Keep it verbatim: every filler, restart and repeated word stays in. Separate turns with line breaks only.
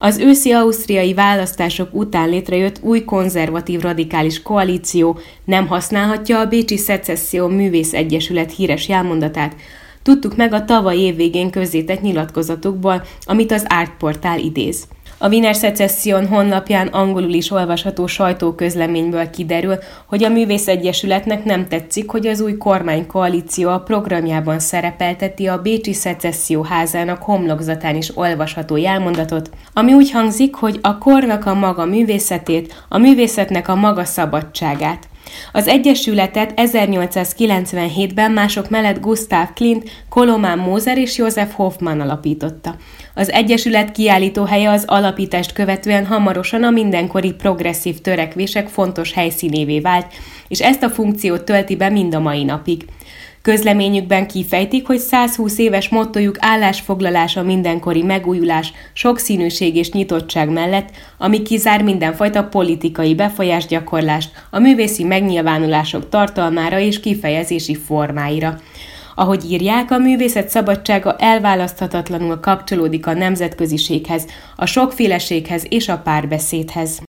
Az őszi ausztriai választások után létrejött új konzervatív radikális koalíció nem használhatja a Bécsi Szecesszió Művészegyesület híres jelmondatát. Tudtuk meg a tavaly év végén közzétett nyilatkozatokból, amit az Artportál idéz. A Wiener Szecesszion honlapján angolul is olvasható sajtóközleményből kiderül, hogy a Művészegyesületnek nem tetszik, hogy az új kormánykoalíció a programjában szerepelteti a Bécsi Szecesszió házának homlokzatán is olvasható jelmondatot, ami úgy hangzik, hogy a kornak a maga művészetét, a művészetnek a maga szabadságát. Az egyesületet ezernyolcszázkilencvenhétben mások mellett Gustav Klimt, Koloman Mózer és Josef Hoffmann alapította. Az egyesület kiállítóhelye az alapítást követően hamarosan a mindenkori progresszív törekvések fontos helyszínévé vált, és ezt a funkciót tölti be mind a mai napig. Közleményükben kifejtik, hogy százhúsz éves mottójuk állásfoglalása mindenkori megújulás, sokszínűség és nyitottság mellett, ami kizár mindenfajta politikai befolyásgyakorlást, a művészi megnyilvánulások tartalmára és kifejezési formáira. Ahogy írják, a művészet szabadsága elválaszthatatlanul kapcsolódik a nemzetköziséghez, a sokféleséghez és a párbeszédhez.